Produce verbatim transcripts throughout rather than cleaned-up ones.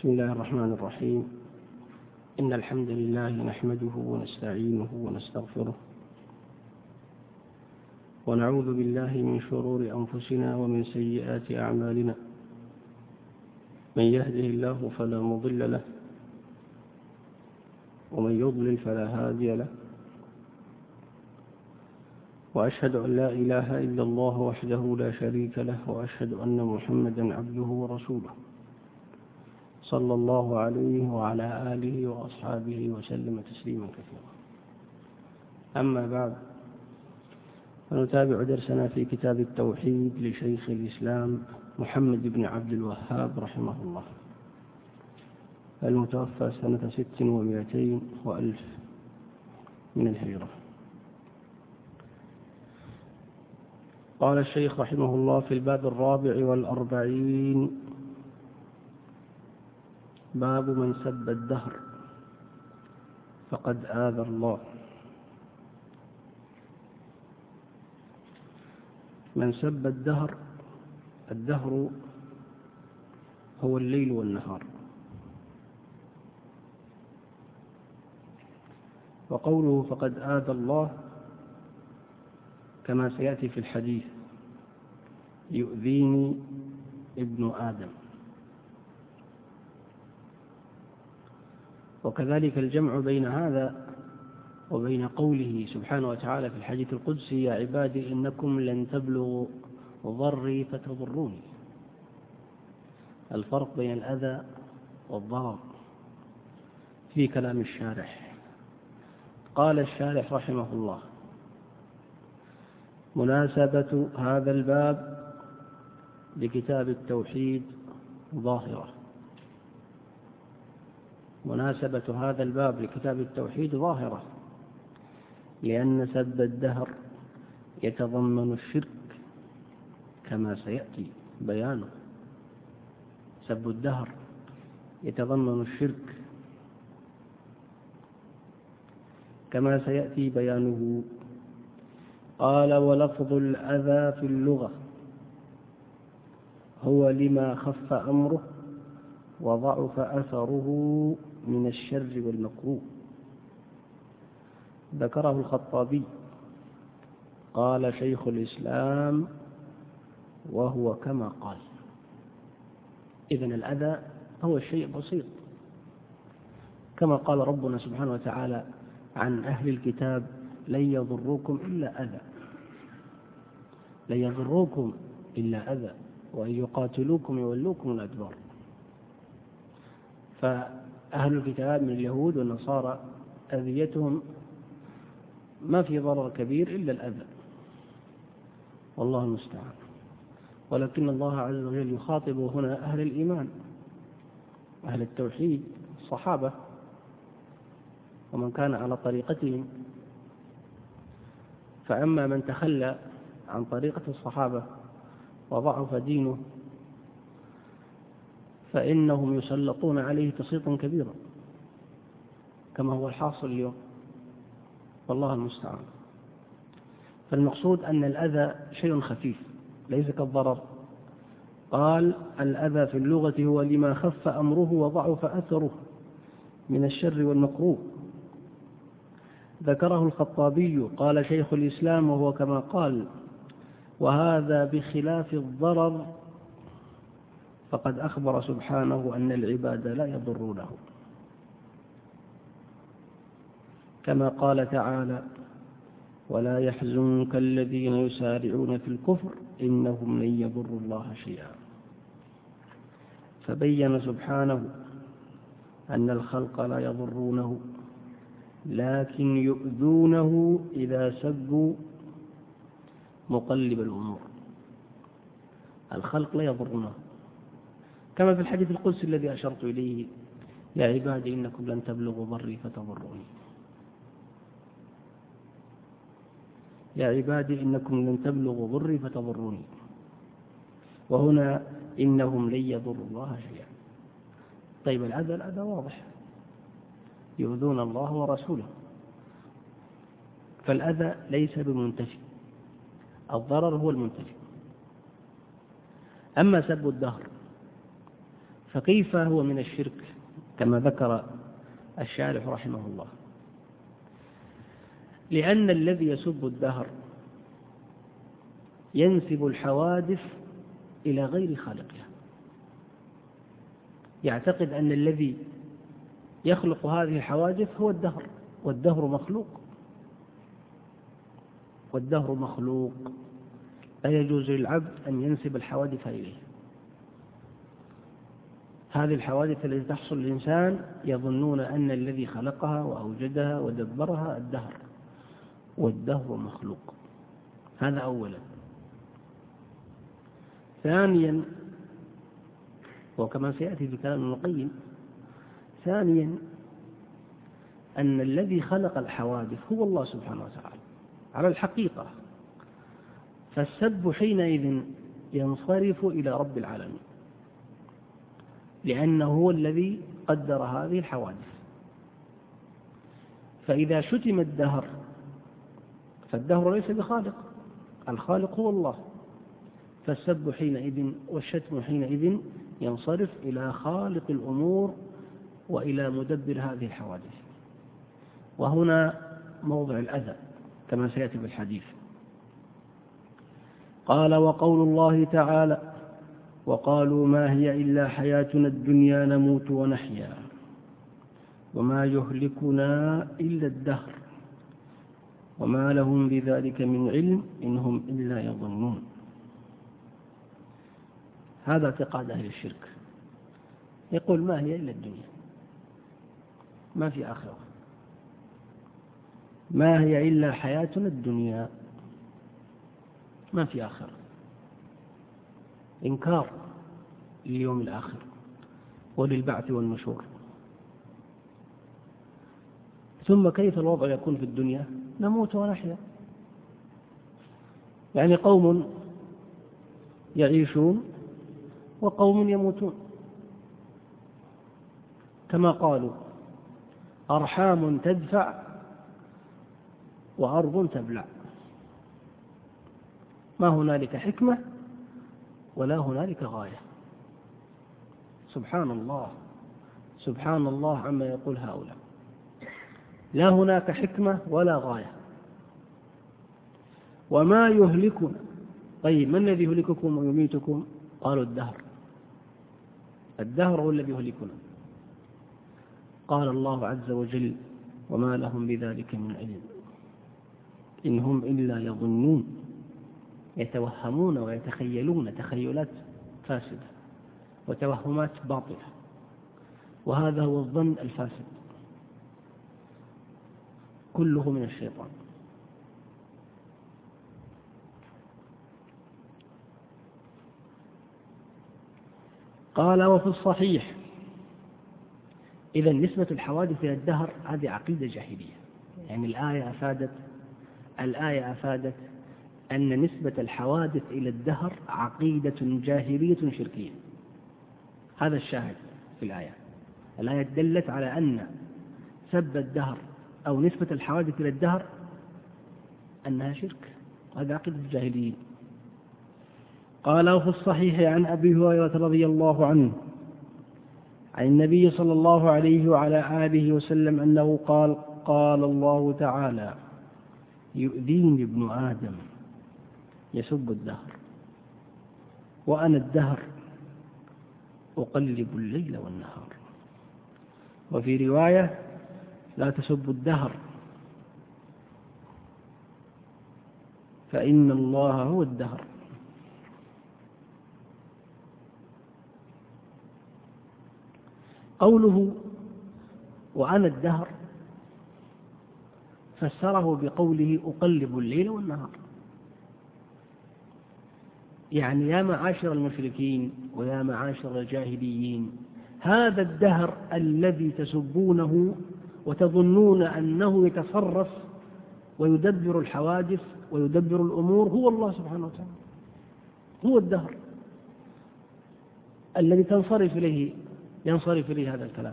بسم الله الرحمن الرحيم. إن الحمد لله نحمده ونستعينه ونستغفره ونعوذ بالله من شرور أنفسنا ومن سيئات أعمالنا. من يهده الله فلا مضل له ومن يضلل فلا هادي له، وأشهد أن لا إله إلا الله وحده لا شريك له، وأشهد أن محمدا عبده ورسوله صلى الله عليه وعلى آله وأصحابه وسلم تسليما كثيرا. أما بعد، فنتابع درسنا في كتاب التوحيد لشيخ الإسلام محمد بن عبد الوهاب رحمه الله، المتوفى سنة ست ومئتين وألف من الهجرة. قال الشيخ رحمه الله في الباب الرابع والأربعين: باب من سب الدهر فقد آذى الله. من سب الدهر، الدهر هو الليل والنهار، وقوله فقد آذى الله كما سيأتي في الحديث: يؤذيني ابن آدم. وكذلك الجمع بين هذا وبين قوله سبحانه وتعالى في الحديث القدسي: يا عبادي إنكم لن تبلغوا ضري فتضروني. الفرق بين الأذى والضرر في كلام الشارح. قال الشارح رحمه الله: مناسبة هذا الباب لكتاب التوحيد ظاهرة. مناسبة هذا الباب لكتاب التوحيد ظاهرة، لأن سب الدهر يتضمن الشرك كما سيأتي بيانه. سب الدهر يتضمن الشرك كما سيأتي بيانه. قال: ولفظ الأذى في اللغة هو لما خف أمره وضعف أثره من الشر والمكروه. ذكره الخطابي. قال شيخ الإسلام: وهو كما قال. إذن الأذى هو الشيء البسيط، كما قال ربنا سبحانه وتعالى عن أهل الكتاب: لن يضروكم إلا أذى. لن يضروكم إلا أذى، وإن يقاتلوكم يولوكم الأدبار. فأهل الكتاب من اليهود والنصارى أذيتهم ما في ضرر كبير إلا الأذى، والله المستعان. ولكن الله عز وجل يخاطب هنا أهل الإيمان، أهل التوحيد، الصحابة ومن كان على طريقتهم. فأما من تخلى عن طريقة الصحابة وضعف دينه فإنهم يسلطون عليه تسليطا كبيرا، كما هو الحاصل اليوم، والله المستعان. فالمقصود أن الأذى شيء خفيف ليس كالضرر. قال: الأذى في اللغة هو لما خف أمره وضعف أثره من الشر والمكروه. ذكره الخطابي. قال شيخ الإسلام: وهو كما قال. وهذا بخلاف الضرر، فقد أخبر سبحانه أن العباد لا يضرونه، كما قال تعالى: ولا يحزنك الذين يسارعون في الكفر إنهم لن يضروا الله شيئا. فبين سبحانه أن الخلق لا يضرونه، لكن يؤذونه إذا سبوا مقلب الأمور. الخلق لا يضرونه، كما في الحديث القدسي الذي أشرت إليه: يا عبادي إنكم لن تبلغوا ضري فتضروني. يا عبادي إنكم لن تبلغوا ضري فتضروني. وهنا إنهم لن يضروا الله شيئا. طيب الأذى، الأذى واضح، يؤذون الله ورسوله، فالأذى ليس بمنتفي، الضرر هو المنتفي. أما سب الدهر فكيف هو من الشرك كما ذكر الشارح رحمه الله؟ لأن الذي يسب الدهر ينسب الحوادث إلى غير خالقها، يعتقد أن الذي يخلق هذه الحوادث هو الدهر، والدهر مخلوق، والدهر مخلوق لا يجوز للعبد أن ينسب الحوادث إليه. هذه الحوادث التي تحصل للإنسان يظنون أن الذي خلقها وأوجدها ودبرها الدهر، والدهر مخلوق. هذا أولا. ثانيا، وكما سيأتي في كلام ابن القيم، ثانيا أن الذي خلق الحوادث هو الله سبحانه وتعالى على الحقيقة، فالسب حينئذ ينصرف إلى رب العالمين، لأنه هو الذي قدر هذه الحوادث. فإذا شتم الدهر فالدهر ليس بخالق، الخالق هو الله، فالسب حينئذ والشتم حينئذ ينصرف إلى خالق الأمور وإلى مدبر هذه الحوادث. وهنا موضع الأذى كما سيأتي بالحديث. قال: وقول الله تعالى: وقالوا ما هي إلا حياتنا الدنيا نموت ونحيا وما يهلكنا إلا الدهر وما لهم بذلك من علم إن هم إلا يظنون. هذا اعتقاد أهل الشرك، يقول ما هي إلا الدنيا، ما في آخرة، ما هي إلا حياتنا الدنيا، ما في آخرة. إنكار لليوم الآخر وللبعث والنشور. ثم كيف الوضع يكون في الدنيا؟ نموت ونحيا، يعني قوم يعيشون وقوم يموتون، كما قالوا: أرحام تدفع وأرض تبلع، ما هنالك حكمة ولا هنالك غاية. سبحان الله، سبحان الله عما يقول هؤلاء، لا هناك حكمة ولا غاية. وما يهلكنا، طيب من الذي يهلككم ويميتكم؟ قالوا الدهر، الدهر هو الذي يهلكنا. قال الله عز وجل: وما لهم بذلك من علم إن هم إلا يظنون، يتوهمون ويتخيلون تخيلات فاسدة وتوهمات باطلة، وهذا هو الظن الفاسد كله من الشيطان. قال: وفي الصحيح. إذا نسبة الحوادث إلى الدهر هذه عقيدة جاهلية، يعني الآية أفادت الآية أفادت أن نسبة الحوادث إلى الدهر عقيدة جاهلية شركية. هذا الشاهد في الآية. الآية دلت على أن سب الدهر أو نسبة الحوادث إلى الدهر أنها شرك، هذا عقيدة الجاهليين. قال: وفي الصحيح عن أبي هريرة رضي الله عنه عن النبي صلى الله عليه وعلى آله وسلم أنه قال: قال الله تعالى: يؤذيني ابن آدم يسب الدهر وأنا الدهر أقلب الليل والنهار. وفي رواية: لا تسبوا الدهر فإن الله هو الدهر. قوله وأنا الدهر فسره بقوله أقلب الليل والنهار، يعني يا معاشر المشركين ويا معاشر الجاهليين، هذا الدهر الذي تسبونه وتظنون أنه يتصرف ويدبر الحوادث ويدبر الأمور هو الله سبحانه وتعالى، هو الدهر الذي تنصرف إليه ينصرف إليه هذا الكلام.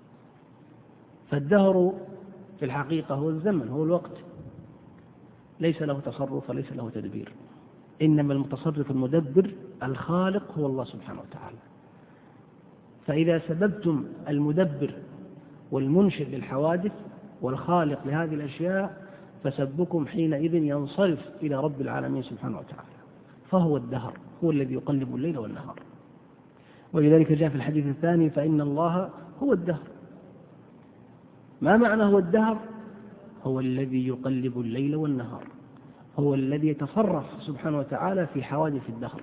فالدهر في الحقيقة هو الزمن، هو الوقت، ليس له تصرف وليس له تدبير، إنما المتصرف المدبر الخالق هو الله سبحانه وتعالى. فإذا سببتم المدبر والمنشئ للحوادث والخالق لهذه الأشياء فسبكم حينئذ ينصرف إلى رب العالمين سبحانه وتعالى، فهو الدهر، هو الذي يقلب الليل والنهار. ولذلك جاء في الحديث الثاني فإن الله هو الدهر. ما معنى هو الدهر؟ هو الذي يقلب الليل والنهار، هو الذي يتصرف سبحانه وتعالى في حوادث الدهر.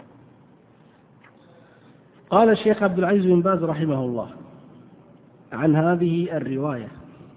قال الشيخ عبد العزيز بن باز رحمه الله عن هذه الرواية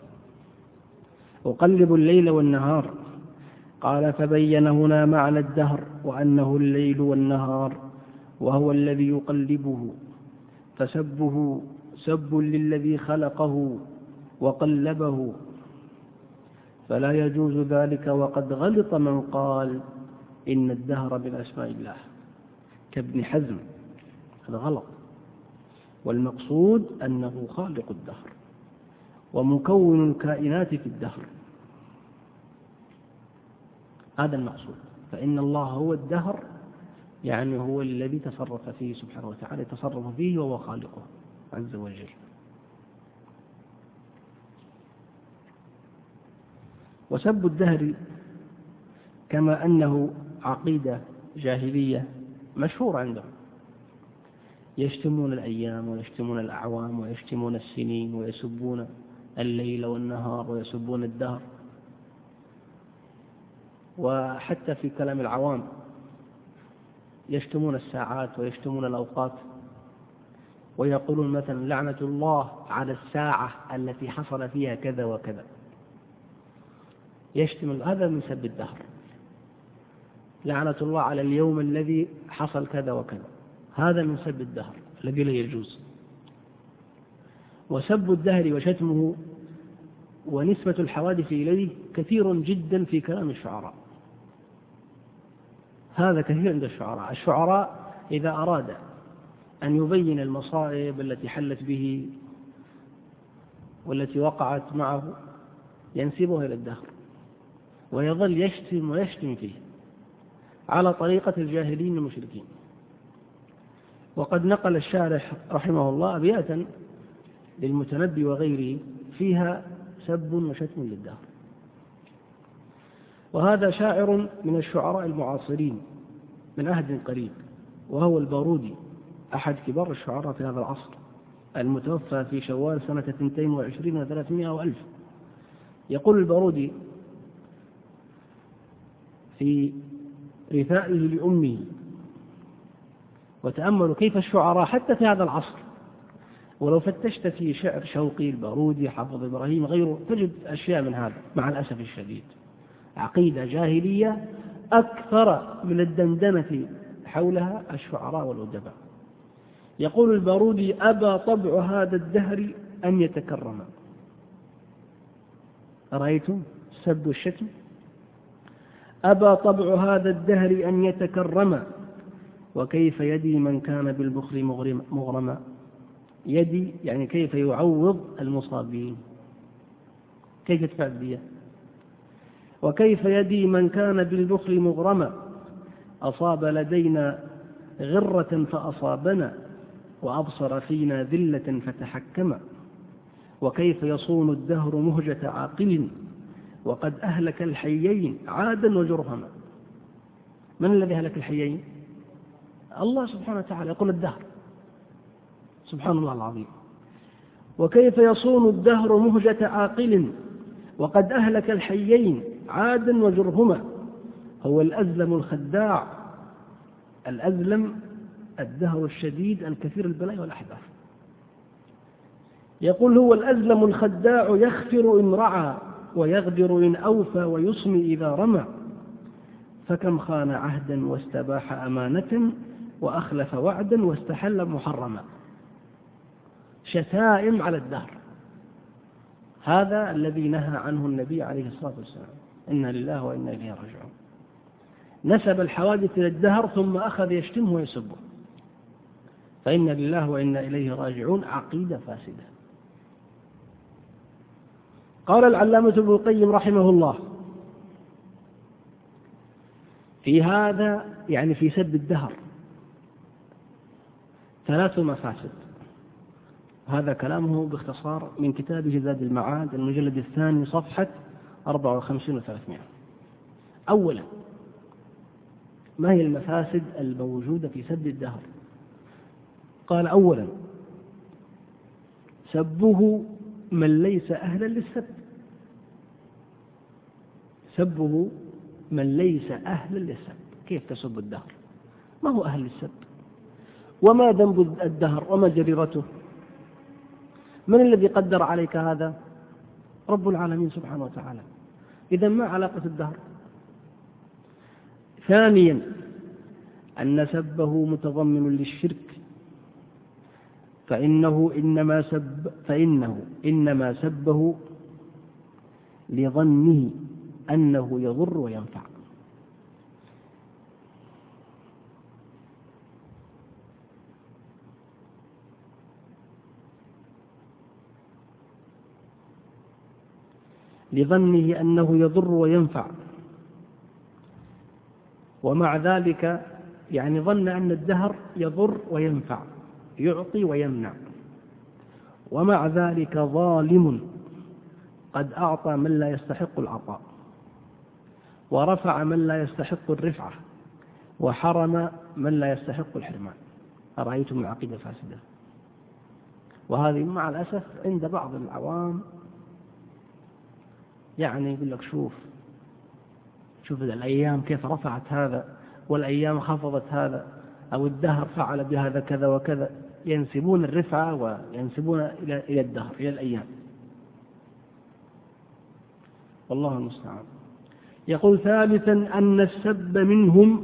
أقلب الليل والنهار، قال فبين هنا معنى الدهر وأنه الليل والنهار وهو الذي يقلبه، فسبه سب للذي خلقه وقلبه، فلا يجوز ذلك، وقد غلط من قال إن الدهر من أسماء الله كابن حزم، هذا غلط. والمقصود أنه خالق الدهر ومكون الكائنات في الدهر، هذا المقصود. فإن الله هو الدهر، يعني هو الذي تصرف فيه سبحانه وتعالى، تصرف فيه وهو خالقه عز وجل. وسب الدهر كما أنه عقيدة جاهلية مشهورة عندهم، يشتمون الأيام ويشتمون الأعوام ويشتمون السنين ويسبون الليل والنهار ويسبون الدهر. وحتى في كلام العوام يشتمون الساعات ويشتمون الأوقات، ويقولون مثلا لعنة الله على الساعة التي حصل فيها كذا وكذا، يشتم. هذا من سب الدهر. لعنة الله على اليوم الذي حصل كذا وكذا، هذا من سب الدهر الذي لا يجوز. وسب الدهر وشتمه ونسبة الحوادث إليه كثير جدا في كلام الشعراء، هذا كثير عند الشعراء. الشعراء إذا أراد أن يبين المصائب التي حلت به والتي وقعت معه ينسبها إلى الدهر، ويظل يشتم ويشتم فيه على طريقة الجاهلين المشركين. وقد نقل الشارح رحمه الله أبياتا للمتنبي وغيره فيها سب وشتم للدهر. وهذا شاعر من الشعراء المعاصرين من عهد قريب، وهو البارودي، أحد كبار الشعراء في هذا العصر، المتوفى في شوال سنة اثنتين وعشرين وثلاثمائة وألف. يقول البارودي في رثائه لأمه، وتأملوا كيف الشعراء حتى في هذا العصر، ولو فتشت في شعر شوقي، البارودي، حافظ إبراهيم، غيره، تجد أشياء من هذا مع الأسف الشديد. عقيدة جاهلية أكثر من الدندنة حولها الشعراء والأدباء. يقول البارودي أبى طبع هذا الدهر أن يتكرم. أرأيتم السب والشتم؟ أبى طبع هذا الدهر أن يتكرم، وكيف يدي من كان بالبخل مغرما. يدي يعني كيف يعوض المصابين، كيف يدفع الدية. وكيف يدي من كان بالبخل مغرما، أصاب لدينا غرة فأصابنا، وأبصر فينا ذلة فتحكم. وكيف يصون الدهر مهجة عاقل، وقد أهلك الحيين عادا وجرهما. من الذي أهلك الحيين؟ الله سبحانه وتعالى، يقول الدهر، سبحان الله العظيم. وكيف يصون الدهر مهجة عاقل، وقد أهلك الحيين عادا وجرهما. هو الأزلم الخداع، الأزلم الدهر الشديد الكثير البلاء والأحداث. يقول هو الأزلم الخداع، يخفر إن رعى ويغدر إن أوفى ويصمي إذا رمى. فكم خان عهدا واستباح أمانة، وأخلف وعدا واستحل محرما. شتائم على الدهر، هذا الذي نهى عنه النبي عليه الصلاة والسلام، إنا لله وإنا إليه راجعون. نسب الحوادث إلى الدهر ثم أخذ يشتمه ويسبه، فإنا لله وإنا إليه راجعون عقيدة فاسدة. قال العلامة ابن القيم رحمه الله في هذا، يعني في سب الدهر، ثلاث مفاسد. هذا كلامه باختصار من كتابه زاد المعاد المجلد الثاني صفحة أربعة وخمسين وثلاثمائة. أولا، ما هي المفاسد الموجودة في سب الدهر؟ قال: أولا، سبه من ليس أهلا للسب، سبه من ليس أهلا للسب. كيف تسب الدهر؟ ما هو أهل للسب؟ وما ذنب الدهر وما جريرته؟ من الذي قدر عليك هذا؟ رب العالمين سبحانه وتعالى. إذا ما علاقة الدهر؟ ثانيا، أن سبه متضمن للشرك، فإنه إنما سب فإنه إنما سبه لظنه أنه يضر وينفع. لظنه أنه يضر وينفع، ومع ذلك يعني ظن أن الدهر يضر وينفع، يعطي ويمنع، ومع ذلك ظالم قد أعطى من لا يستحق العطاء، ورفع من لا يستحق الرفعة، وحرم من لا يستحق الحرمان. أرأيتم العقيدة فاسدة؟ وهذه مع الأسف عند بعض العوام، يعني يقول لك شوف شوف الأيام كيف رفعت هذا والأيام خفضت هذا، أو الدهر فعل بهذا كذا وكذا، ينسبون الرفعة وينسبون إلى الدهر، إلى الأيام، والله المستعان. يقول: ثالثا، أن السب منهم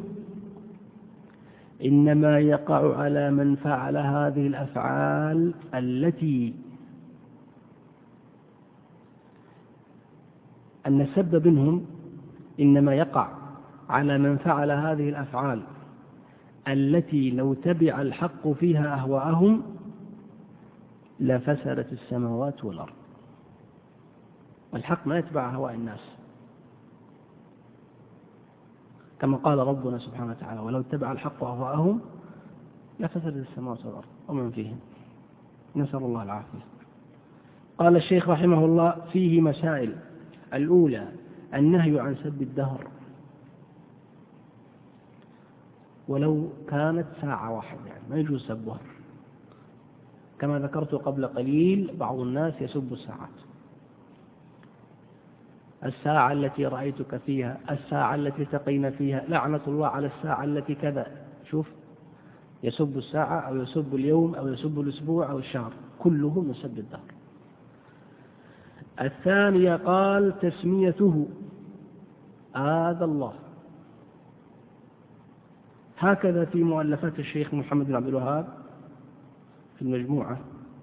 إنما يقع على من فعل هذه الأفعال التي أن السب منهم إنما يقع على من فعل هذه الأفعال التي لو تبع الحق فيها أهواءهم لفسدت السماوات والأرض. والحق ما يتبع أهواء الناس، كما قال ربنا سبحانه وتعالى: ولو اتبع الحق أهواءهم لفسدت السماوات والأرض ومن فيهم. نسأل الله العافية. قال الشيخ رحمه الله: فيه مسائل. الأولى، النهي عن سب الدهر ولو كانت ساعة واحدة، يعني ما يجوز سبها. كما ذكرت قبل قليل، بعض الناس يسب الساعات، الساعة التي رأيتك فيها، الساعة التي التقينا فيها، لعنة الله على الساعة التي كذا. شوف، يسب الساعة أو يسب اليوم أو يسب الأسبوع أو الشهر، كله من سب الدهر. الثانية، قال: تسميته آذى الله. هكذا في مؤلفات الشيخ محمد بن عبد الوهاب في المجموعة.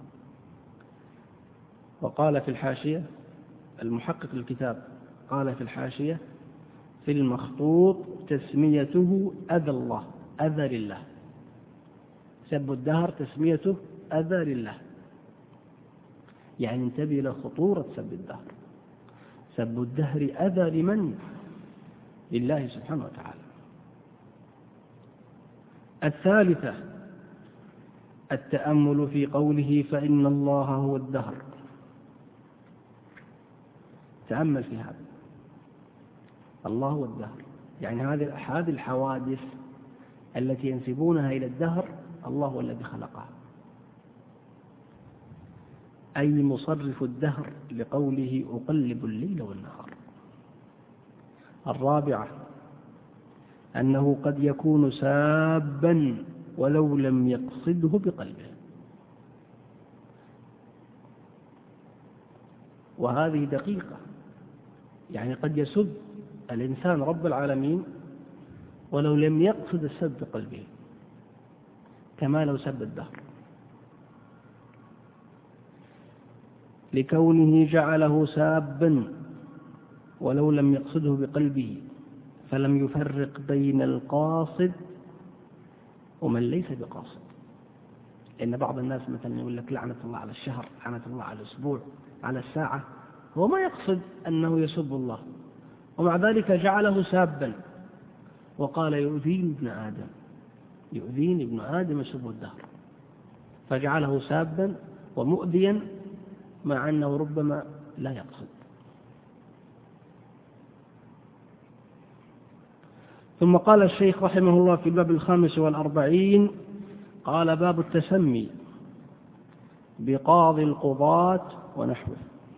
وقال في الحاشية المحقق الكتاب، قال في الحاشية في المخطوط: تسميته أذى الله، أذى لله. سب الدهر تسميته أذى لله، يعني انتبه إلى خطورة سب الدهر. سب الدهر أذى لمن؟ لله سبحانه وتعالى. الثالثة، التأمل في قوله: فإن الله هو الدهر. تأمل في هذا، الله هو الدهر، يعني هذه الحوادث التي ينسبونها إلى الدهر الله هو الذي خلقها، أي مصرف الدهر، لقوله: أقلب الليل والنهار. الرابعة، أنه قد يكون سابا ولو لم يقصده بقلبه، وهذه دقيقة، يعني قد يسب الإنسان رب العالمين ولو لم يقصد السب بقلبه، كما لو سب الدهر، لكونه جعله سابا ولو لم يقصده بقلبه، فلم يفرق بين القاصد ومن ليس بقاصد. لأن بعض الناس مثلا يقول لك: لعنة الله على الشهر، لعنة الله على الأسبوع، على الساعة، هو ما يقصد أنه يسب الله، ومع ذلك جعله سابا، وقال: يؤذيني ابن آدم، يؤذيني ابن آدم يسب الدهر، فجعله سابا ومؤذيا مع أنه ربما لا يقصد. ثم قال الشيخ رحمه الله في الباب الخامس والأربعين قال: باب التسمي بقاضي القضاة ونحوه.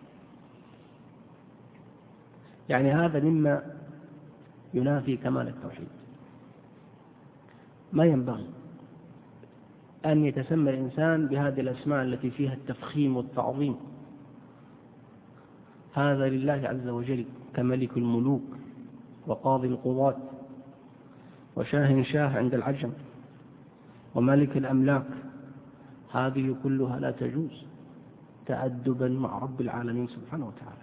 يعني هذا مما ينافي كمال التوحيد. ما ينبغي أن يتسمى الإنسان بهذه الأسماء التي فيها التفخيم والتعظيم. هذا لله عز وجل كملك الملوك وقاضي القضاة وشاه شاه عند العجم وملك الأملاك، هذه كلها لا تجوز تأدبا مع رب العالمين سبحانه وتعالى.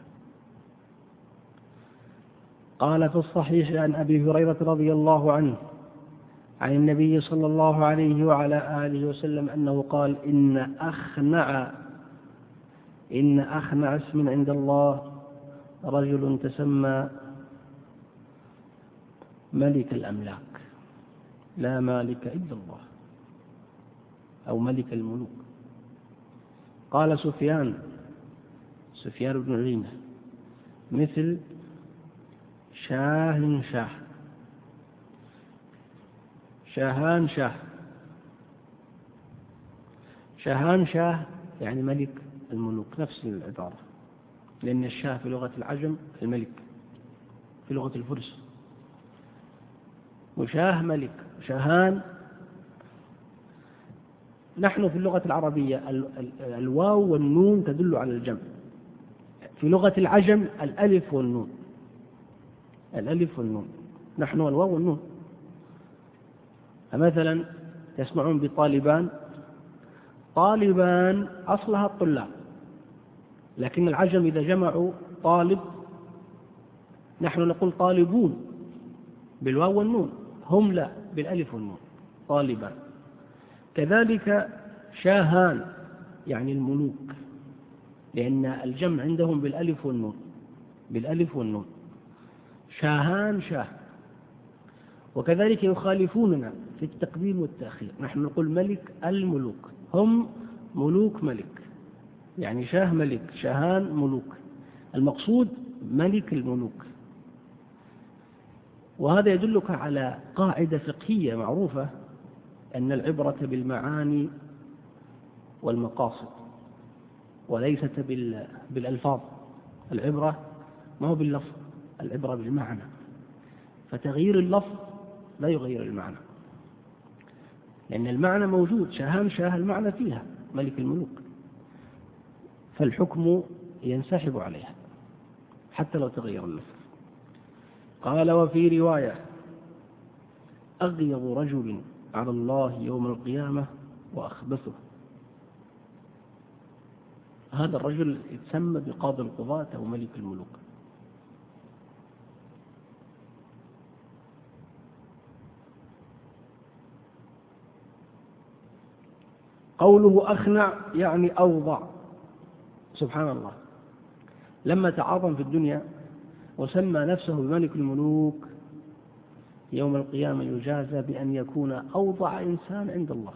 قال في الصحيح عن أبي هريرة رضي الله عنه عن النبي صلى الله عليه وعلى آله وسلم أنه قال: إن أخنع إن أخنع اسم عند الله رجل تسمى ملك الأملاك، لا مالك إلا الله، أو ملك الملوك. قال سفيان سفيان بن عيينة: مثل شاه شاه شاهان شاه شاهان شاه يعني ملك الملوك، نفس العبارة، لأن الشاه في لغة العجم الملك، في لغة الفرس، وشاه ملك، شاهان. نحن في اللغة العربية الواو والنون تدل على الجمع، في لغة العجم الألف والنون، الألف والنون، نحن الواو والنون. مثلا تسمعون بطالبان، طالبان أصلها الطلاب، لكن العجم إذا جمعوا طالب نحن نقول طالبون بالواو والنون، هم لا بالألف والنون، طالبان. كذلك شاهان يعني الملوك، لأن الجمع عندهم بالألف والنون، بالألف والنون، شاهان شاه. وكذلك يخالفوننا في التقديم والتأخير، نحن نقول ملك الملوك، هم ملوك ملك، يعني شاه ملك، شاهان ملوك، المقصود ملك الملوك. وهذا يدلك على قاعدة فقهية معروفة، أن العبرة بالمعاني والمقاصد وليست بالألفاظ. العبرة ما هو باللفظ، العبرة بالمعنى، فتغيير اللفظ لا يغير المعنى، لأن المعنى موجود، شاهان شاه المعنى فيها ملك الملوك، فالحكم ينسحب عليها حتى لو تغير اللفظ. قال: وفي رواية: أغيظ رجل على الله يوم القيامة وأخبثه. هذا الرجل يتسمى بقاضي القضاة أو ملك الملوك. قوله أخنع يعني أوضع، سبحان الله، لما تعاظم في الدنيا وسمى نفسه بملك الملوك يوم القيامة يجازى بأن يكون أوضع إنسان عند الله،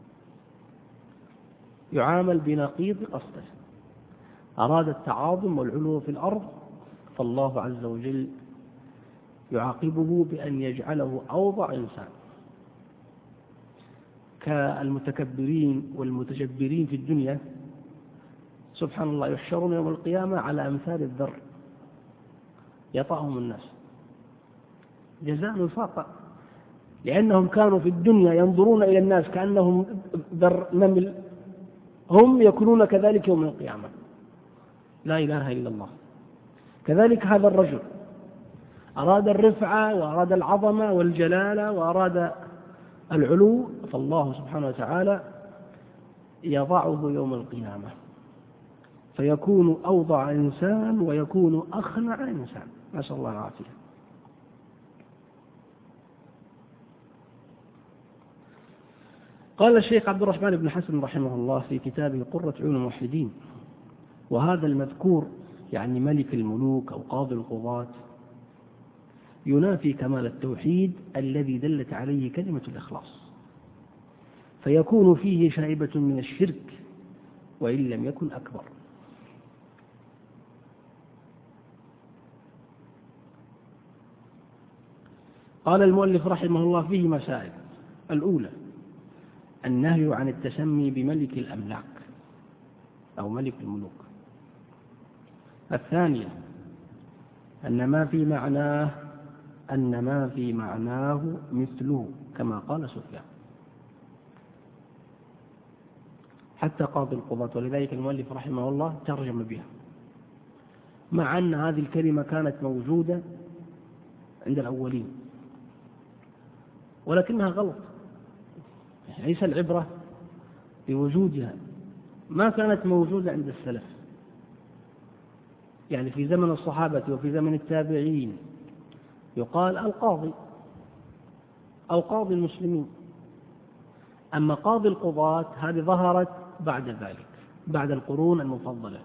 يعامل بنقيض قصده. أراد التعاظم والعلو في الأرض، فالله عز وجل يعاقبه بأن يجعله أوضع إنسان. كالمتكبرين والمتجبرين في الدنيا سبحان الله يحشرون يوم القيامة على أمثال الذر يطأهم الناس جزاء وفاقا، لأنهم كانوا في الدنيا ينظرون إلى الناس كأنهم ذر نمل، هم يكونون كذلك يوم القيامة. لا إله إلا الله. كذلك هذا الرجل أراد الرفعة وأراد العظمة والجلالة وأراد العلو، فالله سبحانه وتعالى يضعه يوم القيامة فيكون أوضع إنسان ويكون أخنع إنسان، نسأل الله العافية. قال الشيخ عبد الرحمن بن حسن رحمه الله في كتابه قرة عيون الموحدين: وهذا المذكور يعني ملك الملوك أو قاضي القضاة ينافي كمال التوحيد الذي دلت عليه كلمة الإخلاص، فيكون فيه شائبة من الشرك وإن لم يكن أكبر. قال المؤلف رحمه الله فيه مسائل: الأولى النهي عن التسمي بملك الأملاك أو ملك الملوك. الثانية أن ما في معناه أن ما في معناه مثله كما قال سفيان، حتى قاضي القضاة، ولذلك المؤلف رحمه الله ترجم بها، مع أن هذه الكلمة كانت موجودة عند الأولين ولكنها غلط. ليس العبرة بوجودها، ما كانت موجودة عند السلف، يعني في زمن الصحابة وفي زمن التابعين يقال القاضي أو قاضي المسلمين، أما قاضي القضاة هذه ظهرت بعد ذلك، بعد القرون المفضلة،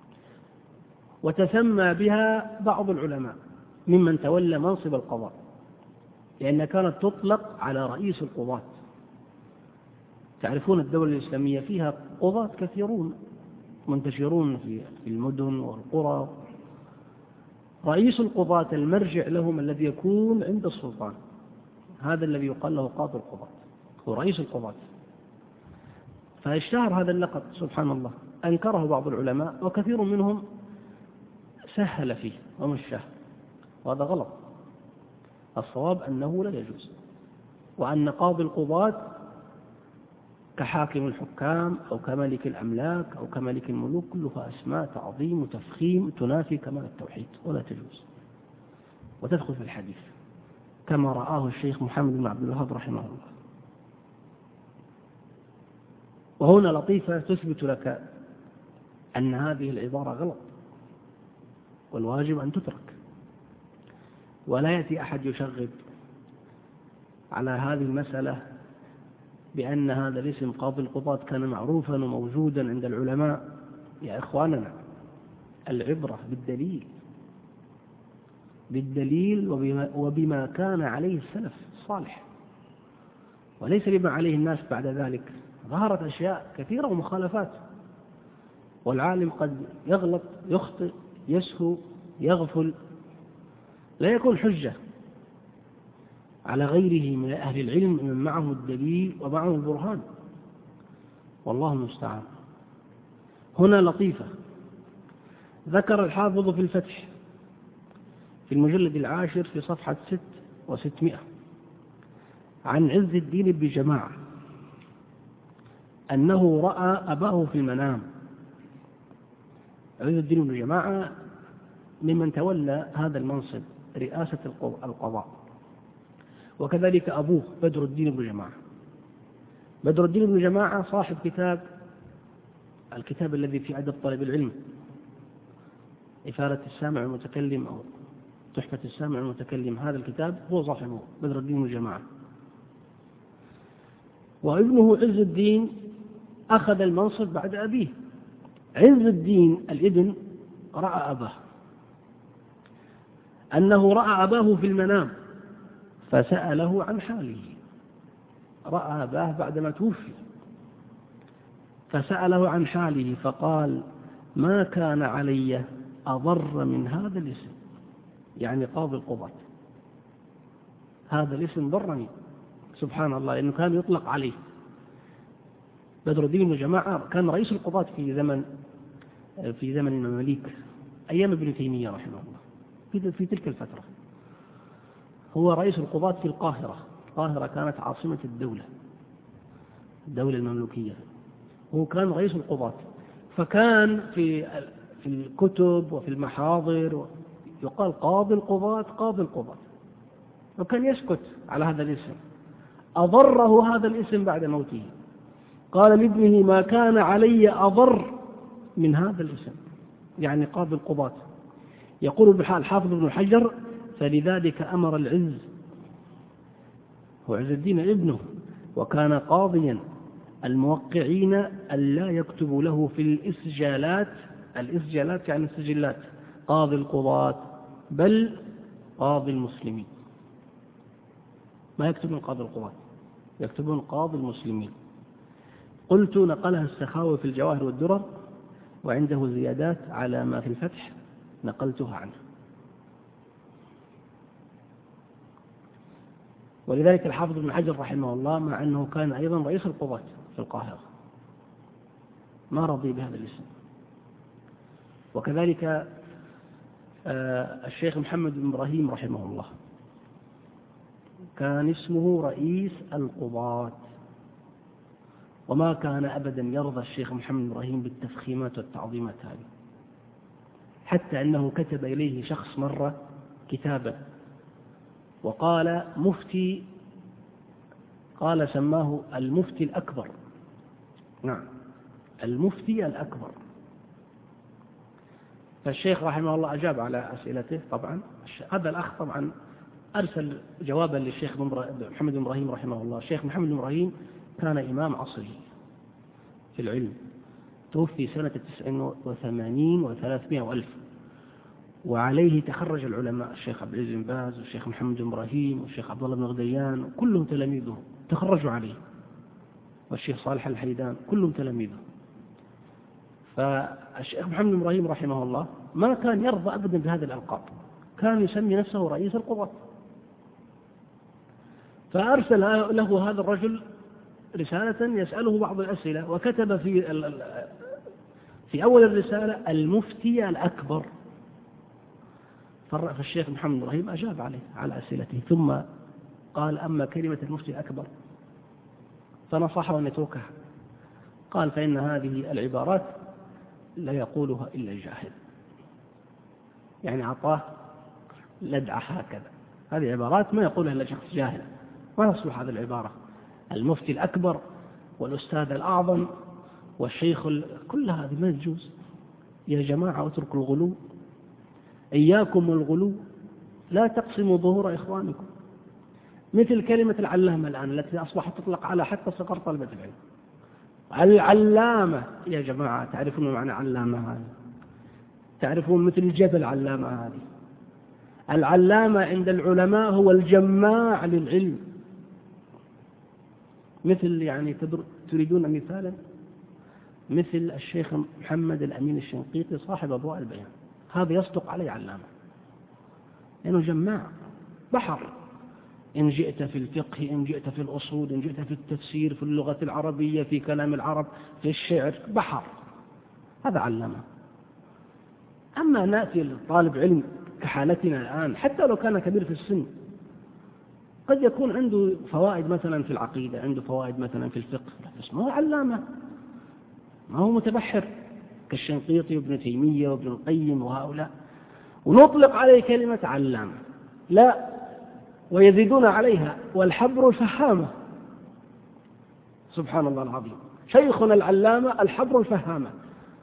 وتسمى بها بعض العلماء ممن تولى منصب القضاء، لأنها كانت تطلق على رئيس القضاة. تعرفون الدولة الإسلامية فيها قضاة كثيرون منتشرون في المدن والقرى. رئيس القضاة المرجع لهم الذي يكون عند السلطان، هذا الذي يقال له قاضي القضاة، هو رئيس القضاة. فاشتهر هذا اللقب سبحان الله، أنكره بعض العلماء وكثير منهم سهل فيه ومشاه، وهذا غلط. الصواب أنه لا يجوز، وأن قاضي القضاة كحاكم الحكام أو كملك الأملاك أو كملك الملوك كلها أسماء تعظيم وتفخيم تنافي كمال التوحيد ولا تجوز، وتدخل في الحديث كما رآه الشيخ محمد بن عبد الوهاب رحمه الله. وهنا لطيفة تثبت لك أن هذه العبارة غلط والواجب أن تترك، ولا يأتي أحد يشغب على هذه المسألة بأن هذا الاسم قاضي القضاة كان معروفا وموجودا عند العلماء. يا إخواننا، العبرة بالدليل، بالدليل وبما, وبما كان عليه السلف الصالح، وليس بما عليه الناس بعد ذلك. ظهرت أشياء كثيرة ومخالفات، والعالم قد يغلط، يخطئ، يسهو، يغفل، لا يكون حجة على غيره من أهل العلم من معه الدليل ومعه البرهان، والله المستعان. هنا لطيفة ذكر الحافظ في الفتح في المجلد العاشر في صفحة ست وستمائة عن عز الدين بن جماعة أنه رأى أباه في المنام. عز الدين بن جماعة ممن تولى هذا المنصب رئاسة القضاء، وكذلك أبوه بدر الدين بن جماعة. بدر الدين بن جماعة صاحب كتاب، الكتاب الذي في عدد طلب العلم، إفادة السامع المتكلم أو تحفة السامع المتكلم، هذا الكتاب هو صاحبه بدر الدين بن جماعة. وابنه عز الدين أخذ المنصب بعد أبيه. عز الدين الابن رأى أباه، أنه رأى أباه في المنام فسأله عن حاله. رأى أباه بعدما توفي فسأله عن حاله فقال: ما كان علي أضر من هذا الاسم، يعني قاضي القضاة، هذا الاسم ضرني. سبحان الله، لأنه كان يطلق عليه. بدر الدين بن جماعة كان رئيس القضاة في زمن في زمن المماليك أيام ابن تيمية رحمه الله، في تلك الفترة هو رئيس القضاة في القاهرة. القاهرة كانت عاصمة الدولة الدولة المملوكية، هو كان رئيس القضاة. فكان في في الكتب وفي المحاضر يقال قاضي القضاة قاضي القضاة، وكان يسكت على هذا الاسم. أضره هذا الاسم بعد موته، قال لابنه: ما كان علي أضر من هذا الاسم، يعني قاضي القضاة. يقول بحال حافظ ابن حجر: فلذلك أمر العز، هو عز الدين ابنه، وكان قاضيا، الموقعين ألا يكتبوا له في الإسجالات، الإسجالات يعني السجلات، قاضي القضاة، بل قاضي المسلمين. ما يكتبون قاضي القضاة، يكتبون قاضي المسلمين. قلت نقلها السخاوي في الجواهر والدرر، وعنده زيادات على ما في الفتح نقلتها عنه. ولذلك الحافظ ابن حجر رحمه الله مع أنه كان أيضا رئيس القضاة في القاهرة ما رضي بهذا الاسم. وكذلك الشيخ محمد بن إبراهيم رحمه الله كان اسمه رئيس القضاة، وما كان أبدا يرضى الشيخ محمد بن إبراهيم بالتفخيمات والتعظيمات هذه، حتى أنه كتب إليه شخص مرة كتابا وقال مفتي، قال سماه المفتي الأكبر. نعم، المفتي الأكبر. فالشيخ رحمه الله أجاب على أسئلته. طبعا هذا الأخ طبعا أرسل جوابا للشيخ محمد بن إبراهيم رحمه الله. الشيخ محمد بن إبراهيم كان إمام عصره في العلم، توفي سنة تسع وثمانين وثلاثمائة وألف، وعليه تخرج العلماء الشيخ عبد العزيز بن باز والشيخ محمد بن إبراهيم والشيخ عبد الله بن غديان، كلهم تلاميذه تخرجوا عليه، والشيخ صالح الحيدان كلهم تلاميذه. فالشيخ محمد بن إبراهيم رحمه الله ما كان يرضى أبدا بهذه الألقاب، كان يسمي نفسه رئيس القضاة. فأرسل له هذا الرجل رسالة يسأله بعض الأسئلة، وكتب في في أول الرسالة المفتي الأكبر. فالشيخ محمد بن إبراهيم أجاب عليه على أسئلته، ثم قال أما كلمة المفتي الأكبر فنصحه أن يتركها. قال فإن هذه العبارات لا يقولها إلا الجاهل، يعني أعطاه لدعة هكذا، هذه عبارات ما يقولها إلا شخص جاهل، ما يصلح هذه العبارة. المفتي الأكبر والأستاذ الأعظم والشيخ ال... كل هذه ما يجوز. يا جماعة اتركوا الغلو، إياكم والغلو، لا تقسموا ظهور إخوانكم. مثل كلمة العلامة الآن التي أصبحت تطلق على حتى صغار طلبة العلم. العلامة يا جماعة، تعرفون معنى علامة هذه؟ تعرفون مثل الجبل علامة هذه؟ العلامة عند العلماء هو الجماع للعلم. مثل يعني تريدون مثالا، مثل الشيخ محمد الأمين الشنقيطي صاحب أضواء البيان، هذا يصدق عليه علامة لأنه يعني جماع بحر. إن جئت في الفقه، إن جئت في الأصول، إن جئت في التفسير، في اللغة العربية، في كلام العرب، في الشعر، بحر، هذا علامة. أما نأتي لطالب علم كحالتنا الآن، حتى لو كان كبير في السن، قد يكون عنده فوائد مثلا في العقيدة، عنده فوائد مثلا في الفقه، بس ما هو علامة، ما هو متبحر كالشنقيطي وابن تيمية وابن القيم وهؤلاء، ونطلق عليه كلمة علامة. لا، ويزيدون عليها والحبر الفهامة. سبحان الله العظيم، شيخنا العلامة الحبر الفهامة.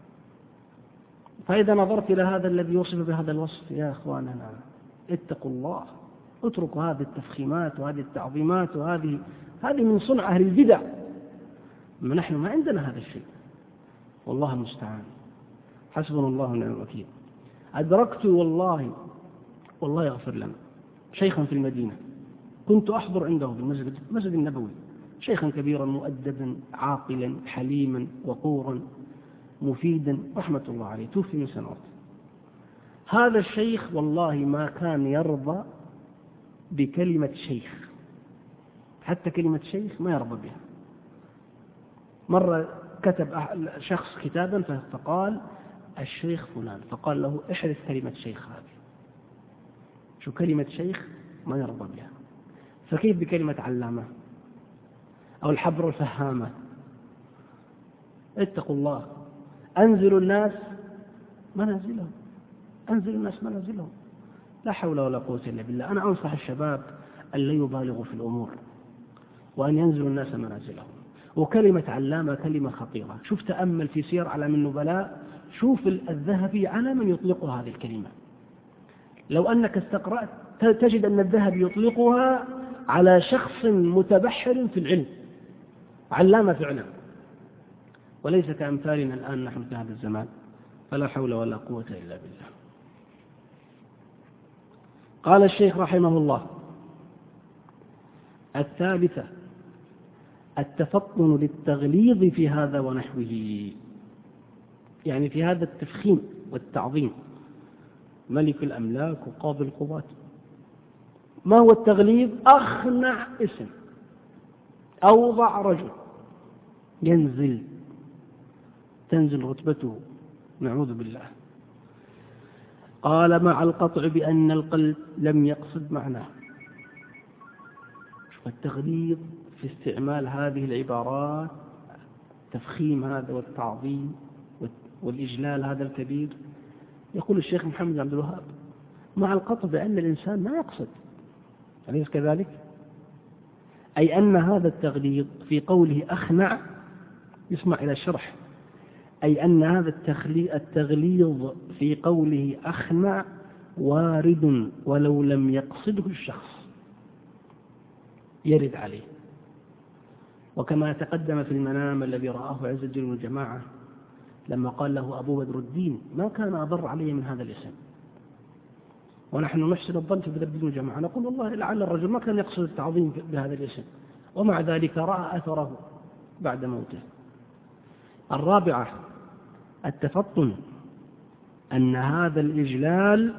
فإذا نظرت إلى هذا الذي يوصف بهذا الوصف، يا أخواننا اتقوا الله، اتركوا هذه التفخيمات وهذه التعظيمات، وهذه هذه من صنع أهل البدع. ما نحن ما عندنا هذا الشيء، والله المستعان، حسبنا الله ونعم الوكيل. أدركت والله والله يغفر لنا شيخا في المدينة، كنت أحضر عنده في المسجد المسجد النبوي، شيخا كبيرا مؤدبا عاقلا حليما وقورا مفيدا رحمة الله عليه، توفي من سنوات. هذا الشيخ والله ما كان يرضى بكلمة شيخ، حتى كلمة شيخ ما يرضى بها. مرة كتب شخص كتابا فقال الشيخ فلان، فقال له احذف كلمة شيخ هذه. شو كلمة شيخ ما يرضى بها، فكيف بكلمة علامة أو الحبر الفهامة؟ اتقوا الله، أنزلوا الناس منازلهم، أنزلوا الناس منازلهم، لا حول ولا قوة إلا بالله. أنا أنصح الشباب أن لا يبالغوا في الأمور، وأن ينزلوا الناس منازلهم. وكلمة علامة كلمة خطيرة. شوف تأمل في سير أعلام النبلاء، شوف الذهبي على من يطلق هذه الكلمة. لو أنك استقرأت تجد أن الذهبي يطلقها على شخص متبحر في العلم، علامة فعلا، وليس كأمثالنا الآن نحن في هذا الزمان، فلا حول ولا قوة إلا بالله. قال الشيخ رحمه الله: الثالثة التفطن للتغليظ في هذا ونحوه، يعني في هذا التفخيم والتعظيم، ملك الأملاك وقاضي القضاة. ما هو التغليظ؟ أخنع اسم، أوضع رجل، ينزل تنزل رتبته، نعوذ بالله. قال مع القطع بأن القلب لم يقصد معناه. والتغليظ في استعمال هذه العبارات، تفخيم هذا والتعظيم والإجلال هذا الكبير. يقول الشيخ محمد بن عبد الوهاب مع القطع بأن الإنسان ما يقصد، أليس كذلك؟ أي أن هذا التغليظ في قوله أخنع، يسمع إلى الشرح، أي أن هذا التغليظ في قوله أخنع وارد ولو لم يقصده الشخص، يرد عليه. وكما تقدم في المنام الذي رآه عز وجل والجماعة لما قال له أبو بدر الدين ما كان أضر علي من هذا الاسم، ونحن نحسن الظن في بدر الدين والجماعة، نقول والله لعل الرجل ما كان يقصد التعظيم بهذا الاسم، ومع ذلك رأى أثره بعد موته. الرابعة التفطن أن هذا الإجلال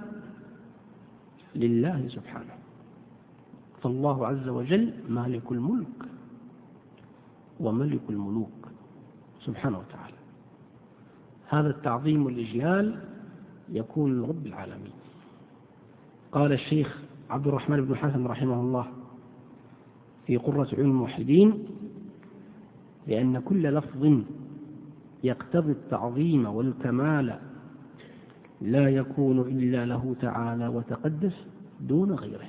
لله سبحانه، فالله عز وجل مالك الملك وملك الملوك سبحانه وتعالى. هذا التعظيم والإجلال يكون لرب العالمين. قال الشيخ عبد الرحمن بن حسن رحمه الله في قرة عيون الموحدين لأن كل لفظ يقتضي التعظيم والكمال لا يكون إلا له تعالى وتقدس دون غيره،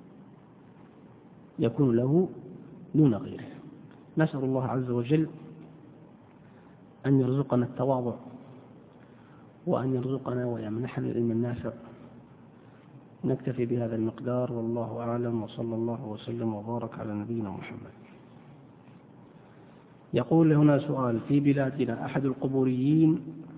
يكون له دون غيره. نسأل الله عز وجل أن يرزقنا التواضع وأن يرزقنا ويمنحنا العلم النافع. نكتفي بهذا المقدار والله أعلم، وصلى الله وسلم وبارك على نبينا محمد. يقول هنا سؤال: في بلادنا أحد القبوريين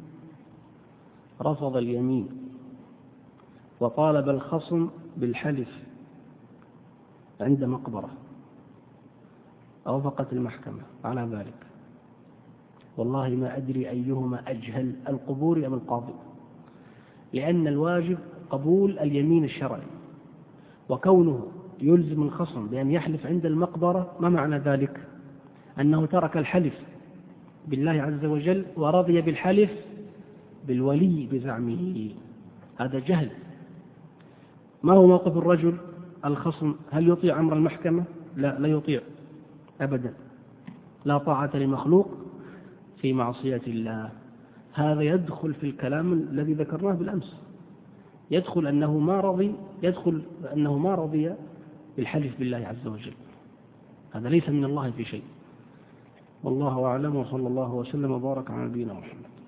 رفض اليمين وطالب الخصم بالحلف عند مقبرة، أوافقت المحكمة على ذلك. والله ما أدري أيهما أجهل، القبور أم القاضي، لأن الواجب قبول اليمين الشرعي، وكونه يلزم الخصم بأن يحلف عند المقبرة ما معنى ذلك؟ أنه ترك الحلف بالله عز وجل ورضي بالحلف بالولي بزعمه، هذا جهل. ما هو موقف الرجل الخصم؟ هل يطيع أمر المحكمة؟ لا، لا يطيع أبدا، لا طاعة لمخلوق في معصية الله. هذا يدخل في الكلام الذي ذكرناه بالأمس، يدخل أنه ما رضي يدخل أنه ما رضي بالحلف بالله عز وجل، هذا ليس من الله في شيء. والله أعلم، وصلى الله وسلم وبارك على نبينا محمد.